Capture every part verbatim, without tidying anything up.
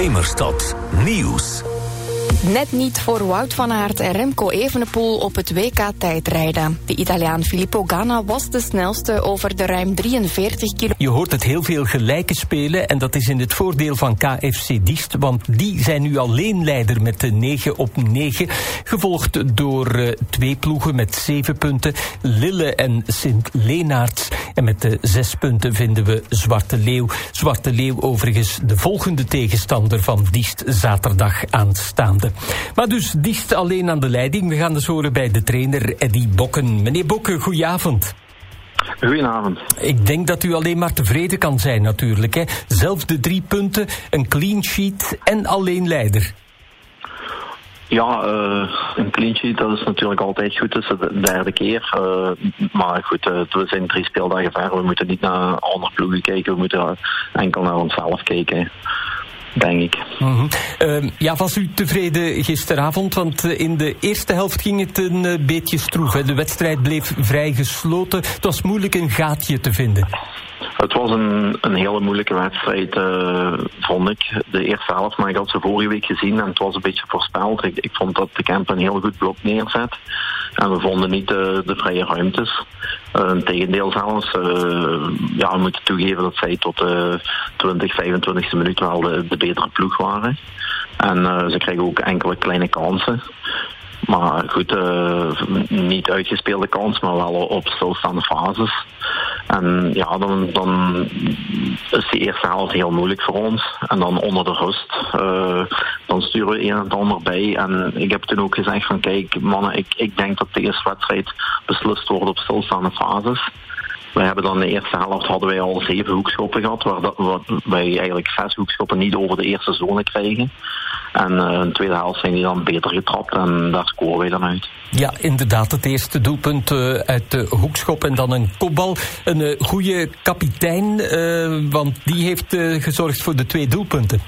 Gamerstad nieuws. Net niet voor Wout van Aert en Remco Evenepoel op het W K-tijdrijden. De Italiaan Filippo Ganna was de snelste over de ruim drieënveertig kilometer. Je hoort het heel veel gelijke spelen en dat is in het voordeel van K F C Diest, want die zijn nu alleen leider met de negen op negen, gevolgd door uh, twee ploegen met zeven punten, Lille en Sint-Lenaerts. En met de zes punten vinden we Zwarte Leeuw. Zwarte Leeuw overigens de volgende tegenstander van Diest zaterdag aanstaande. Maar dus Diest alleen aan de leiding. We gaan dus horen bij de trainer Eddy Bokken. Meneer Bokken, goedenavond. Goedenavond. Ik denk dat u alleen maar tevreden kan zijn natuurlijk. Hè? Zelf de drie punten, een clean sheet en alleen leider. Ja, uh, een clean sheet, dat is natuurlijk altijd goed. Het is de derde keer. Uh, maar goed, uh, we zijn drie speeldagen ver. We moeten niet naar andere ploegen kijken. We moeten enkel naar onszelf kijken. Denk ik. Mm-hmm. Uh, ja, was u tevreden gisteravond? Want uh, in de eerste helft ging het een uh, beetje stroef. Hè? De wedstrijd bleef vrij gesloten. Het was moeilijk een gaatje te vinden. Het was een, een hele moeilijke wedstrijd, uh, vond ik. De eerste helft, maar ik had ze vorige week gezien en het was een beetje voorspeld. Ik, ik vond dat de Kemp een heel goed blok neerzet. En we vonden niet de, de vrije ruimtes. Uh, Integendeel zelfs. Uh, ja, we moeten toegeven dat zij tot de twintig, vijfentwintigste minuut wel de, de betere ploeg waren. En uh, ze kregen ook enkele kleine kansen. Maar goed, uh, niet uitgespeelde kans, maar wel op stilstaande fases. En ja, dan, dan is die eerste helft heel moeilijk voor ons. En dan onder de rust, uh, dan sturen we een en het ander bij. En ik heb toen ook gezegd van kijk mannen, ik, ik denk dat de eerste wedstrijd beslist wordt op stilstaande fases. We hebben dan de eerste helft hadden wij al zeven hoekschoppen gehad, waar, dat, waar wij eigenlijk zes hoekschoppen niet over de eerste zone krijgen. En uh, in de tweede helft zijn die dan beter getrapt en daar scoren wij dan uit. Ja, inderdaad, het eerste doelpunt uh, uit de hoekschop en dan een kopbal. Een uh, goede kapitein, uh, want die heeft uh, gezorgd voor de twee doelpunten.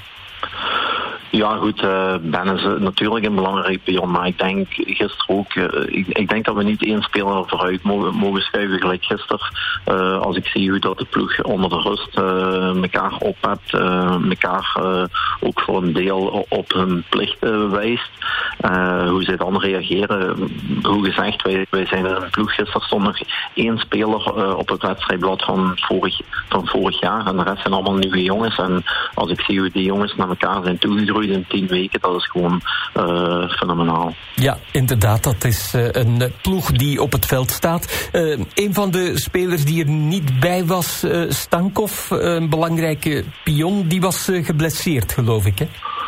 Ja goed, uh, Ben is uh, natuurlijk een belangrijk pion, maar ik denk gisteren ook, uh, ik, ik denk dat we niet één speler vooruit mogen, mogen schuiven gelijk gisteren. Uh, als ik zie hoe dat de ploeg onder de rust uh, elkaar ophebt, uh, elkaar uh, ook voor een deel op hun plichten wijst, uh, hoe zij dan reageren. Hoe gezegd, wij, wij zijn in een ploeg, gisteren stond nog één speler uh, op het wedstrijdblad van vorig, van vorig jaar en de rest zijn allemaal nieuwe jongens. En als ik zie hoe die jongens naar elkaar zijn toegegroeid in tien weken, dat is gewoon uh, fenomenaal. Ja, inderdaad, dat is uh, een ploeg die op het veld staat. Uh, een van de spelers die er niet bij was, uh, Stankov, uh, een belangrijke pion, die was uh, geblesseerd, geloof ik, hè?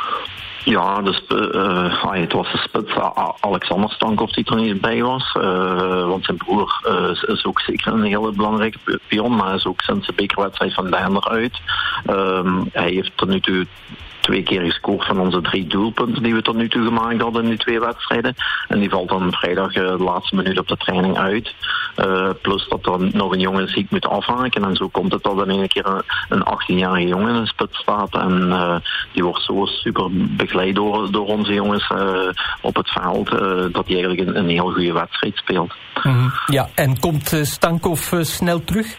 Ja, dus, uh, ah, het was de spits Alexander Stankov die er niet bij was. Uh, want zijn broer uh, is ook zeker een hele belangrijke pion, maar hij is ook sinds de bekerwedstrijd van Daender uit. Uh, hij heeft tot nu toe twee keer gescoord van onze drie doelpunten die we tot nu toe gemaakt hadden in die twee wedstrijden. En die valt dan vrijdag uh, de laatste minuut op de training uit. Uh, plus dat er nog een jongen ziek moet afhaken. En zo komt het dat er een keer een, een achttienjarige jongen in de spits staat. En uh, die wordt zo super begeleid door, door onze jongens uh, op het veld. Uh, dat hij eigenlijk een, een heel goede wedstrijd speelt. Mm-hmm. Ja, en komt uh, Stankov uh, snel terug?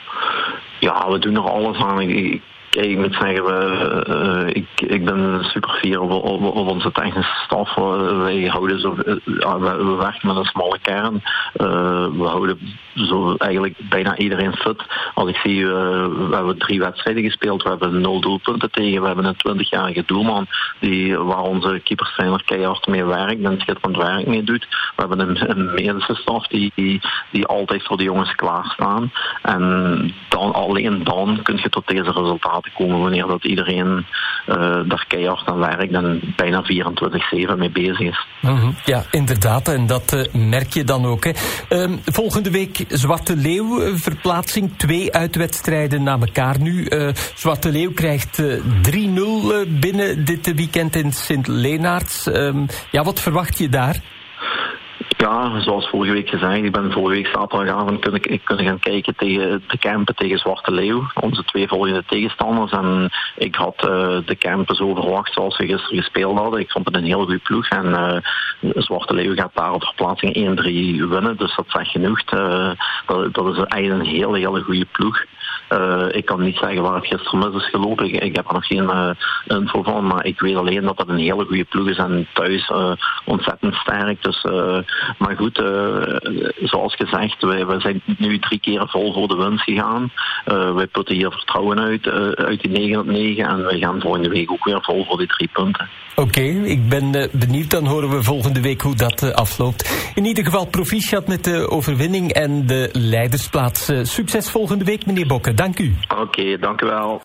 Ja, we doen er alles aan. Ik, Kijk, ik moet zeggen, we, uh, ik, ik ben super fier op, op, op onze technische staf. Wij houden zo, uh, we, we werken met een smalle kern. Uh, we houden zo eigenlijk bijna iedereen fit. Als ik zie, uh, we hebben drie wedstrijden gespeeld, we hebben nul doelpunten tegen. We hebben een twintigjarige doelman die, waar onze keeperstrainer keihard mee werkt en schitterend werk mee doet. We hebben een, een medische staf die, die, die altijd voor de jongens klaarstaan. En dan, alleen dan kun je tot deze resultaten komen wanneer dat iedereen uh, daar keihard aan werkt en bijna vierentwintig zeven mee bezig is. Mm-hmm. Ja, inderdaad. En dat uh, merk je dan ook. Hè. Uh, volgende week Zwarte Leeuw, uh, verplaatsing. Twee uitwedstrijden na elkaar nu. Uh, Zwarte Leeuw krijgt uh, drie nul uh, binnen dit weekend in Sint-Lenaerts. Uh, ja, wat verwacht je daar? Ja, zoals vorige week gezegd, ik ben vorige week zaterdagavond kunnen, kunnen gaan kijken tegen de Kempen tegen Zwarte Leeuw, onze twee volgende tegenstanders. En ik had uh, de Kempen zo verwacht zoals we gisteren gespeeld hadden. Ik vond het een heel goede ploeg en uh, Zwarte Leeuw gaat daar op verplaatsing één drie winnen, dus dat zegt genoeg. Uh, dat, dat is eigenlijk een hele, hele goede ploeg. Uh, ik kan niet zeggen waar het gisteren mis is gelopen. Ik, ik heb er nog geen uh, info van, maar ik weet alleen dat dat een hele goede ploeg is en thuis uh, ontzettend sterk. Dus, uh, maar goed, uh, zoals gezegd, wij, wij zijn nu drie keer vol voor de winst gegaan. Uh, wij putten hier vertrouwen uit, uh, uit die negen op negen en wij gaan volgende week ook weer vol voor die drie punten. Oké, okay, ik ben uh, benieuwd. Dan horen we volgende week hoe dat uh, afloopt. In ieder geval proficiat met de overwinning en de leidersplaats. Uh, succes volgende week, meneer Bokke. Dank u. Oké, okay, dank u wel.